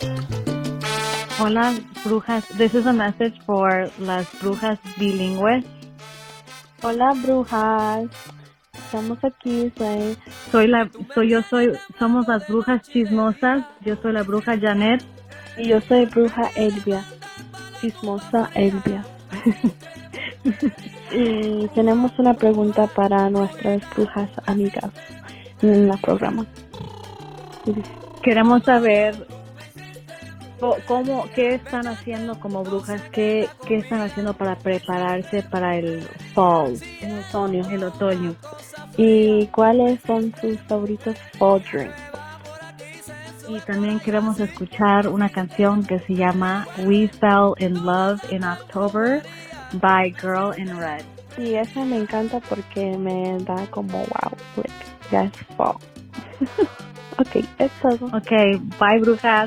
Hola, brujas. This is a message for las brujas bilingües. Hola, brujas. Estamos aquí, Somos las brujas chismosas. Yo soy la bruja Janet. y yo soy bruja Elvia, chismosa Elvia. Y tenemos una pregunta para nuestras brujas amigas en el programa. Queremos saber qué están haciendo como brujas, qué están haciendo para prepararse para el fall, el otoño. ¿Y cuáles son sus favoritos fall drinks? Y también queremos escuchar una canción que se llama We Fell in Love in October by Girl in Red. Y esa me encanta porque me da como wow, like, ya es fall. Ok, es todo. Ok, bye brujas.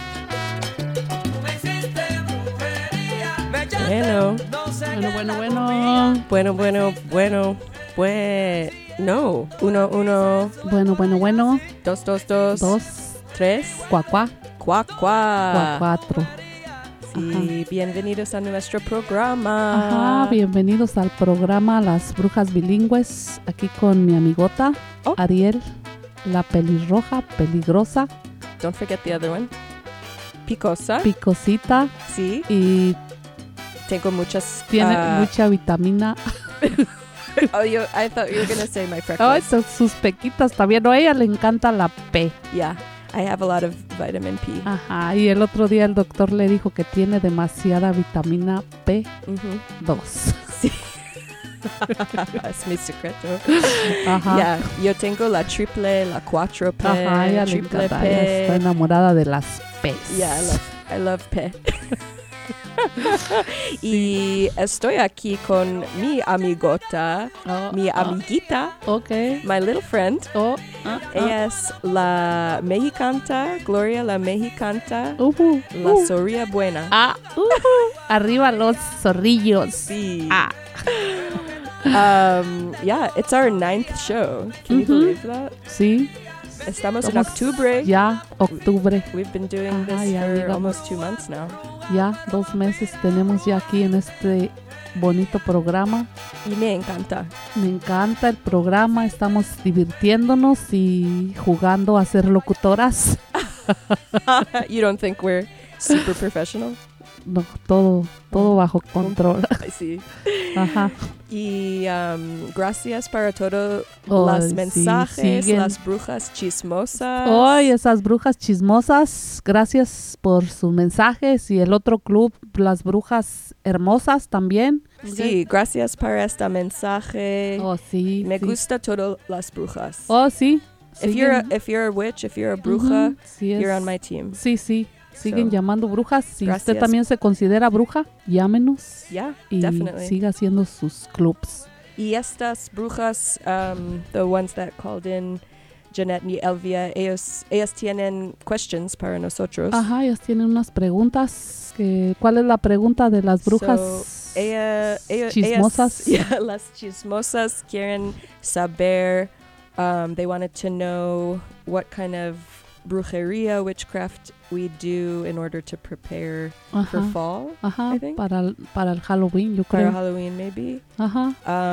Bueno. Uno. Bueno. Dos. 3. Cuacuá. Cuacuá. 4. Sí, bienvenidos a nuestro programa. Ajá, bienvenidos al programa Las Brujas Bilingües. Aquí con mi amigota, Ariel, la pelirroja, peligrosa. Don't forget the other one. Picosa. Picosita. Sí. Y tengo muchas... tiene mucha vitamina. I thought you were going to say my freckles. Ay, sus pequitas también. No, a ella le encanta la P. Yeah, I have a lot of vitamin P. Ajá, y el otro día el doctor le dijo que tiene demasiada vitamina B2. Sí. Es mi secreto. Ajá. Yeah, yo tengo la triple, la 4P, ajá, ella triple le encanta, P. ella está enamorada de las P's. Yeah, I love P. Y estoy aquí con mi amigota, mi amiguita, my little friend. Ella es la mexicanta, Gloria la mexicanta, la zorrilla buena. Arriba los zorrillos. Sí. Yeah, it's our 9th show. Can you believe that? Sí. Estamos en octubre. Ya, octubre. We've been doing this for almost 2 months now. Ya, 2 meses tenemos ya aquí en este bonito programa. Y me encanta. Me encanta el programa. Estamos divirtiéndonos y jugando a ser locutoras. You don't think we're super professional? No, todo bajo control. Sí. Ajá. Y gracias para todos los mensajes, siguen. Las brujas chismosas. Esas brujas chismosas, gracias por sus mensajes. Y el otro club, Las Brujas Hermosas también. Sí, gracias por este mensaje. Sí. Me gusta todas las brujas. Sí. If you're a witch, if you're a bruja, you're on my team. Sí. Siguen llamando brujas. Si usted también se considera bruja, llámenos. Yeah, y definitely. Siga haciendo sus clubs. Y estas brujas, the ones that called in, Janet y Elvia, ellas tienen questions para nosotros. Ajá, ellas tienen unas preguntas. ¿Cuál es la pregunta de las brujas chismosas? Las chismosas quieren saber, they wanted to know what kind of brujería, witchcraft we do in order to prepare for fall, I think. Para el Halloween, yo creo. Para Halloween, maybe. Ajá.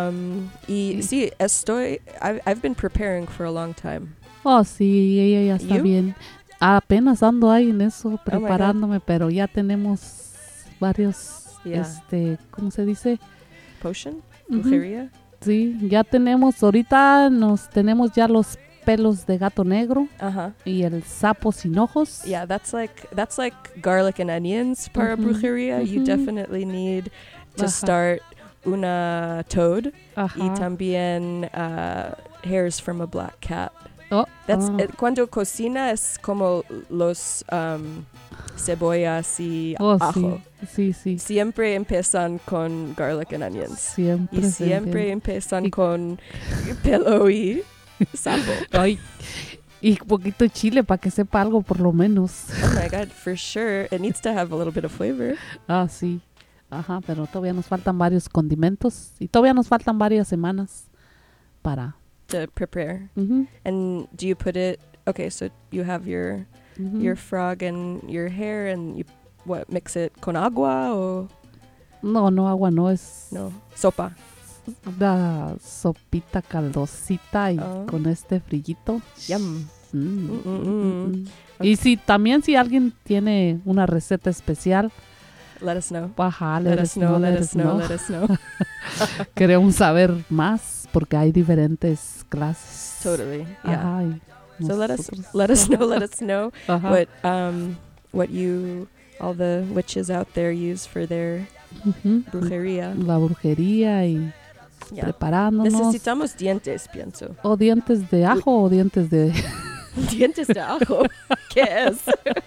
Y sí, I've been preparing for a long time. Sí, ella ya está bien. Apenas ando ahí en eso, preparándome, pero ya tenemos varios, ¿cómo se dice? Potion? Brujería? Sí, ya tenemos, ahorita tenemos ya los pelos de gato negro y el sapo sin ojos. Yeah, that's like garlic and onions para brujería. You definitely need to start una toad y también hairs from a black cat. Cuando cocina es como los cebollas y ajo. Sí. Siempre empiezan con garlic and onions. Siempre empiezan con pelo y sapo. Ay, y poquito chile para que sepa algo por lo menos. Oh my God, for sure. It needs to have a little bit of flavor. Sí. Ajá, pero todavía nos faltan varios condimentos y todavía nos faltan varias semanas para to prepare. And do you put it, okay, so you have your your frog in your hair and you mix it con agua o no agua no es sopa. Una sopita caldosita y con este frillito. Yum. Okay. Y si alguien tiene una receta especial, let us know. Ajá, let us know. Queremos saber más porque hay diferentes clases. Totally. Yeah. Ajá, so let us know what you all the witches out there use for their brujería. La brujería y preparándonos. Necesitamos dientes, pienso. O dientes de ajo o dientes de dientes de ajo. ¿Qué es?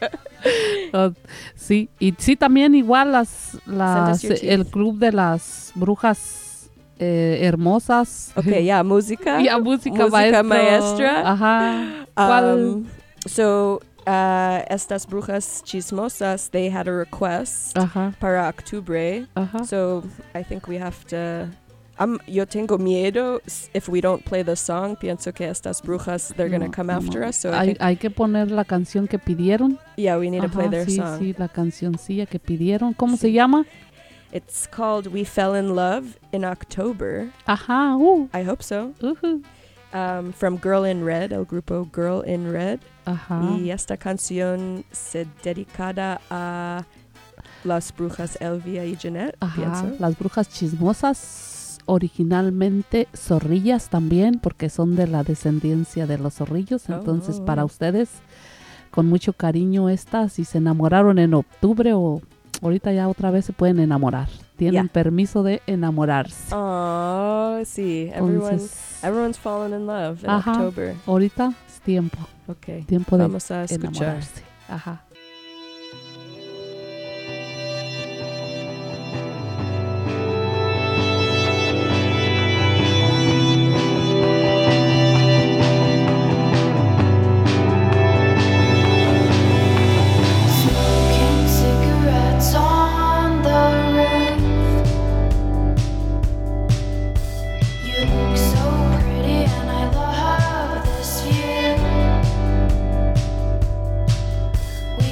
Sí, y sí también igual el club de las brujas hermosas. Okay, música. Música maestra. Ajá. So estas brujas chismosas, they had a request para octubre. So I think we have to yo tengo miedo if we don't play the song. Pienso que estas brujas, they're going to come after us. So hay que poner la canción que pidieron. Yeah, we need to play their song. Sí, la cancioncilla que pidieron. ¿Cómo se llama? It's called We Fell in Love in October. Ajá. I hope so. From Girl in Red, el grupo Girl in Red. Ajá. Y esta canción se dedicada a las brujas Elvia y Jeanette. Pienso. Las brujas chismosas. Originalmente zorrillas también, porque son de la descendencia de los zorrillos. Entonces, para ustedes, con mucho cariño si se enamoraron en octubre o ahorita ya otra vez se pueden enamorar. Tienen permiso de enamorarse. Oh, sí. Everyone's fallen in love in October. Ahorita es tiempo. Okay. Tiempo de Vamos a escuchar. Enamorarse. Ajá. We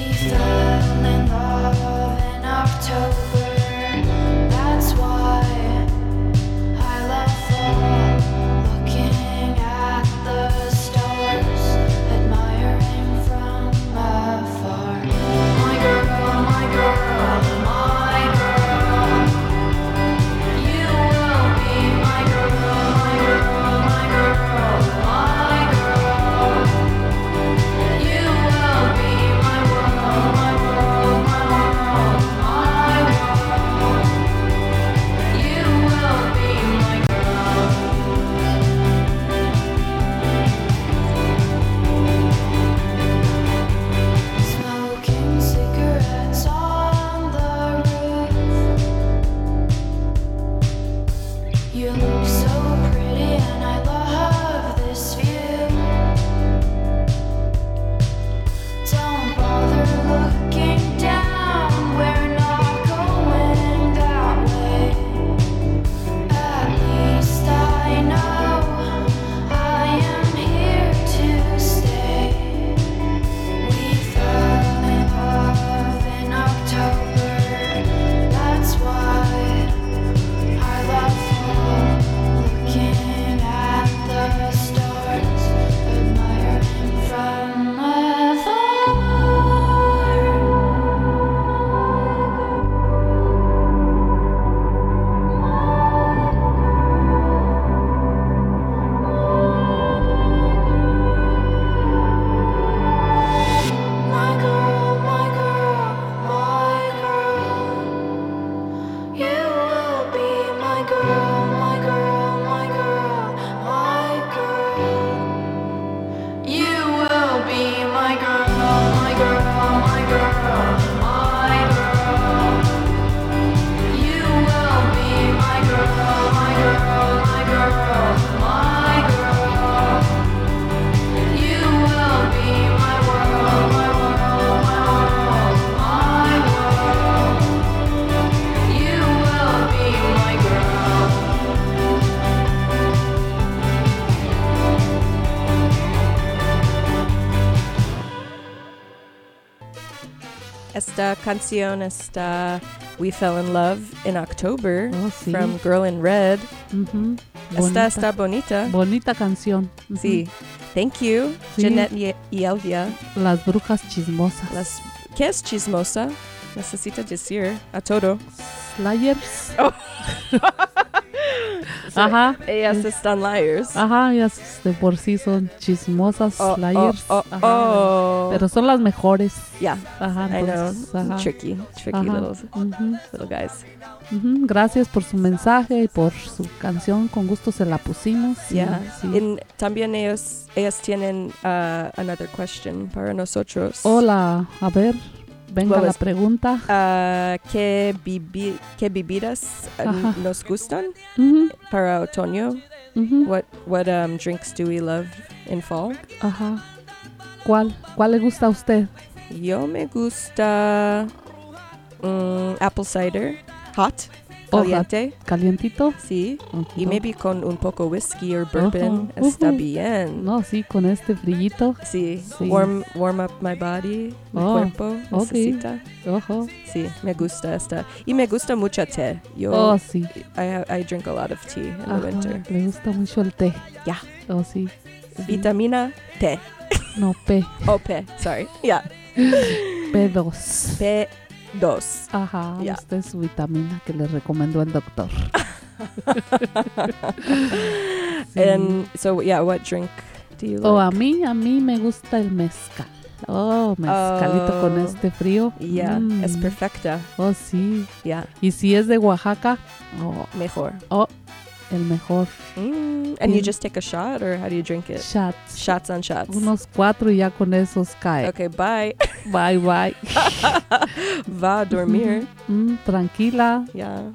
esta canción está We Fell in Love in October sí. from Girl in Red. Ujú. Esta está bonita. Bonita canción. Ujú. Sí. Thank you, Sí. Jeanette y Elvia. Las brujas chismosas. ¿Qué es chismosa? Necesita decir a todo. Slayers. Oh. Ajá. Ellas están liars. Ajá, ellas de por sí son chismosas, Oh, slayers. oh, Ajá. oh. Pero son las mejores. Yeah, Ajá, I know. entonces, ajá. Tricky Ajá. little guys. Ujú. Gracias por su mensaje y por su canción. Con gusto se la pusimos. y Yeah. sí. También ellas tienen another question para nosotros. Hola, a ver, venga What la was- pregunta. ¿Qué bebidas Ajá. nos gustan Ujú, para otoño? ujú. What drinks do we love in fall? Ajá. ¿Cuál le gusta a usted? Yo me gusta apple cider, hot, Oh, caliente, ¿Calientito? sí, y No. maybe con un poco whisky or bourbon Ujú, está ujú. bien. No, sí, con este frillito. Sí, Sí. warm up my body, mi Oh, cuerpo ok. necesita. Ojo. Sí, me gusta esta. Y me gusta mucho té. Yo Oh, sí. I drink a lot of tea in Ajá, the winter. le gusta mucho el té. Ya. Oh, sí. Sí. Vitamina T. No, P. O P, sorry. Yeah. P2. P2. Ajá, Ya. esta es su vitamina que le recomendó el doctor. Sí. And so, yeah, what drink do you like? Oh, a mí me gusta el mezcal. Oh, mezcalito con Oh. este frío. Yeah, Mm. es perfecta. Oh, sí. Yeah, Y si es de Oaxaca, mejor. el mejor. And you Sí. just take a shot, or how do you drink it? Shots. Shots on shots. Unos 4 y ya con esos cae. Okay, bye. Bye, bye. Va a dormir. Tranquila, Yeah.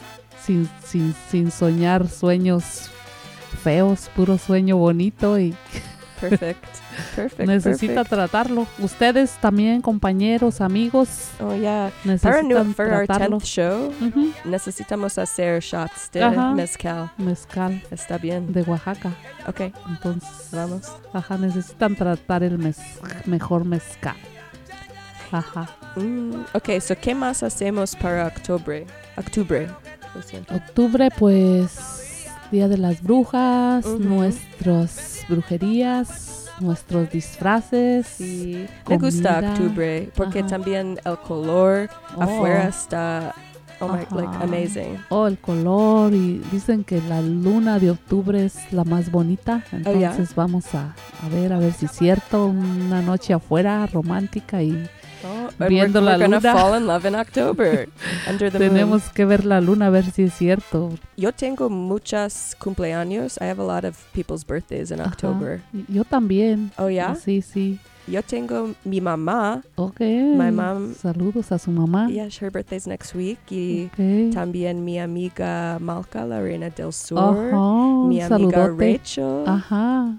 sin soñar sueños feos, puro sueño bonito y Perfect. Perfect. necesita perfect. tratarlo. Ustedes también, compañeros, amigos, Oh, yeah. necesitan For our tratarlo. 10th show, Ujú. necesitamos hacer shots de Ajá. mezcal. Mezcal Está bien. de Oaxaca. Okay, Entonces, vamos. ajá, necesitan tratar el mejor mezcal. Ajá. Okay, so ¿qué más hacemos para octubre? Lo siento. Octubre, pues, Día de las Brujas, Ujú. nuestras brujerías, nuestros disfraces. Sí. Me gusta comida. octubre porque Ajá. también el color Oh. afuera está like Ajá. amazing. Oh, el color, y dicen que la luna de octubre es la más bonita. Entonces vamos a ver si es cierto. Una noche afuera romántica y Oh, and Viendo la we're gonna luna. fall in love in October under the moon. tenemos que ver la luna a ver si es cierto. Yo tengo muchos cumpleaños. I have a lot of people's birthdays in Ajá. October. Yo también. Oh, yeah? Sí, sí. Yo tengo mi mamá. Ok. My mom- Saludos a su mamá. Yeah, her birthday's next week. Y Ok. también mi amiga Malca, la reina del sur. Ajá, Mi un amiga saludote. Rachel. Ajá.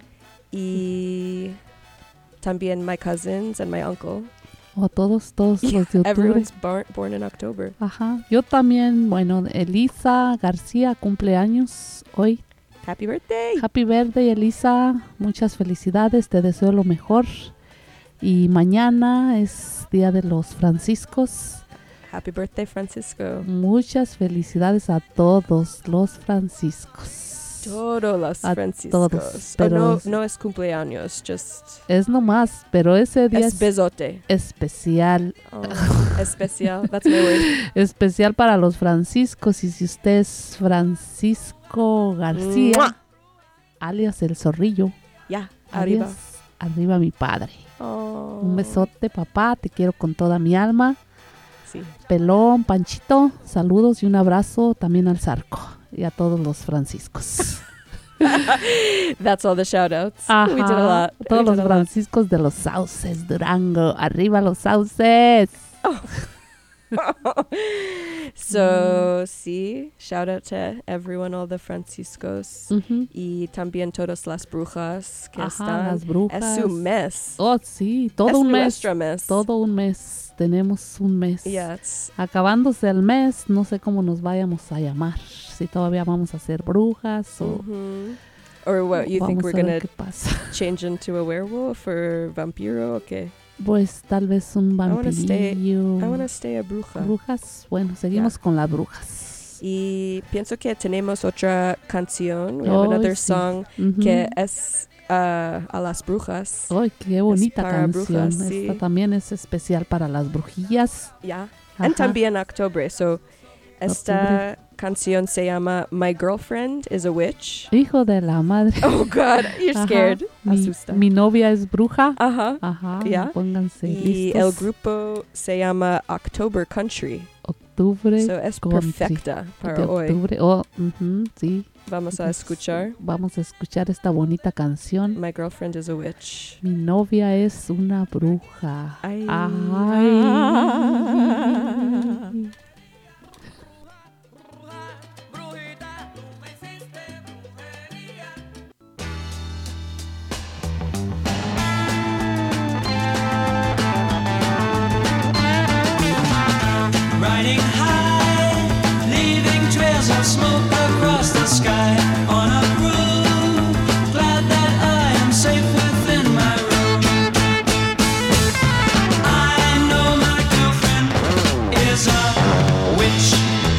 Y también my cousins and my uncle. O todos los de octubre. Everyone's born in October. Ajá. Yo también, bueno, Elisa García cumpleaños hoy. Happy birthday. Happy birthday, Elisa. Muchas felicidades. Te deseo lo mejor. Y mañana es Día de los Franciscos. Happy birthday, Francisco. Muchas felicidades a todos los franciscos. Todos los A Franciscos. todos, Oh, pero- no es cumpleaños, just Es nomás, pero ese día es es besote. especial. Oh, especial. That's my word. Especial para los franciscos. Y si usted es Francisco García, ¡Mua! alias El Zorrillo, Ya, arriba. alias Arriba mi padre. Oh. Un besote, papá. Te quiero con toda mi alma. Sí. Pelón, Panchito, saludos y un abrazo también al Zarco y a todos los franciscos. That's all the shout outs. Ajá, We did a lot. todos We los did a lot. franciscos de los sauces, Durango, arriba los sauces. So, sí, shout out to everyone, all the Franciscos. Ujú. Y también todas las brujas que Ajá, están. las brujas. Es su mes. Oh, sí, todo es un mes. nuestro mes. Todo un mes. Tenemos un mes. Yeah, it's Acabándose el mes, no sé cómo nos vayamos a llamar. Si todavía vamos a ser brujas o mhm. Or what, you think vamos we're a ver gonna qué pasa. change into a werewolf or vampiro? Okay. Pues tal vez un vampirillo. I wanna stay a bruja. Brujas. Bueno, seguimos con las brujas. Y pienso que tenemos otra canción. We have another song que es a las brujas. ¡Ay, qué bonita canción! Brujas, sí. Esta también es especial para las brujillas. Yeah. Y también octubre. So, esta canción se llama My Girlfriend is a Witch. Hijo de la madre. Oh, God. You're scared. Asusta. Mi novia es bruja. Ajá. Yeah. Pónganse y listos. el grupo se llama October Country. Octubre. So, es country. perfecta para de hoy. Octubre. Sí. Vamos a escuchar. Vamos a escuchar esta bonita canción. My Girlfriend is a Witch. Mi novia es una bruja. Ay. Riding high, leaving trails of smoke across the sky. On a broom, glad that I am safe within my room. I know my girlfriend is a witch.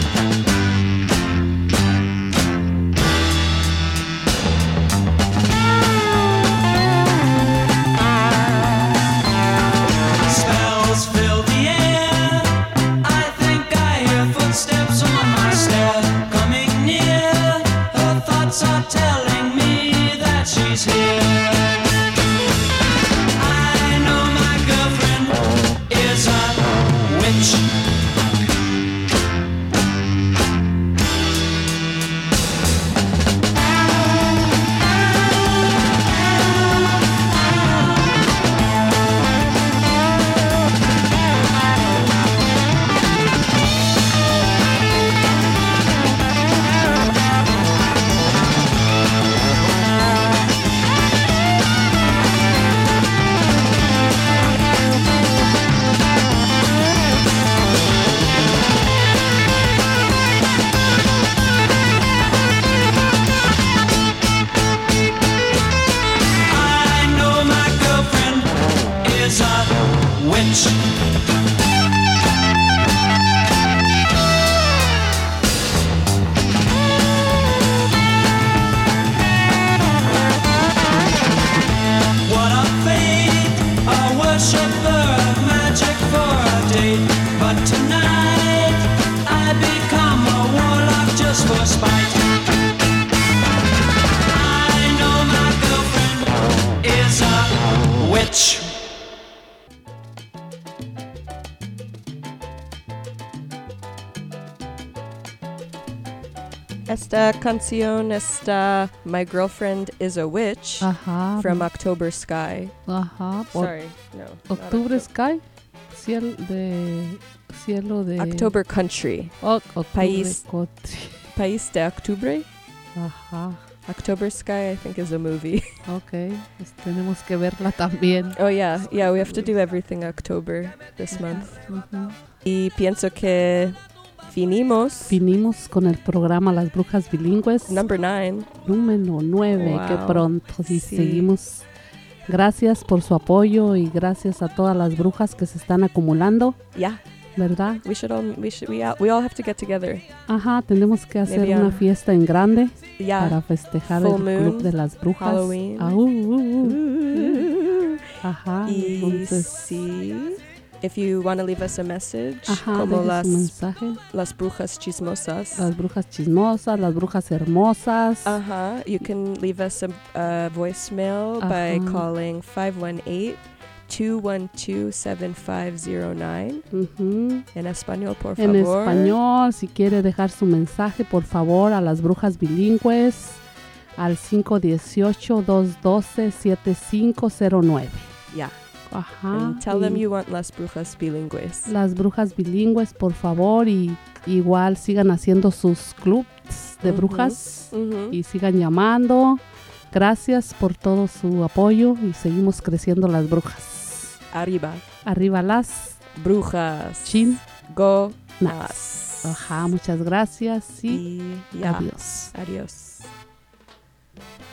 Spells fill the air. I think I hear footsteps on my stair coming near. Her thoughts are telling me that she's here. I know my girlfriend is a witch. I know my girlfriend is a witch. What a fate, a worshiper of magic for a date. But tonight I become a warlock just for spite. I know my girlfriend is a witch. Esta canción está My Girlfriend is a Witch from October Sky. Sorry, no. Octubre Sky. Cielo de October Country. Octubre País. Country. País de Octubre. October Sky, I think, is a movie. Okay, pues tenemos que verla también. Oh, yeah, we have to do everything October this month. Y pienso que finimos con el programa Las Brujas Bilingües. Number 9. Número 9, Wow. qué pronto. Sí, Sí. seguimos. Gracias por su apoyo y gracias a todas las brujas que se están acumulando, Yeah, ¿verdad? we all have to get together. Tenemos que hacer Maybe una fiesta en grande Yeah. para festejar Full el moon, Club de las Brujas. Halloween. Y Entonces, sí, if you want to leave us a message, como deje su las mensaje. Las brujas chismosas. Las brujas chismosas, las brujas hermosas. You can leave us a voicemail by calling 518-212-7509. En español, por favor. En español, si quiere dejar su mensaje, por favor, a las brujas bilingües al 518-212-7509. Yeah. And tell them you want Las Brujas Bilingües. Las brujas bilingües, por favor, y igual sigan haciendo sus clubs de brujas y sigan llamando. Gracias por todo su apoyo y seguimos creciendo las brujas. Arriba. Arriba las brujas. Chin. Go. Nas. Muchas gracias y yeah. adiós. Adiós.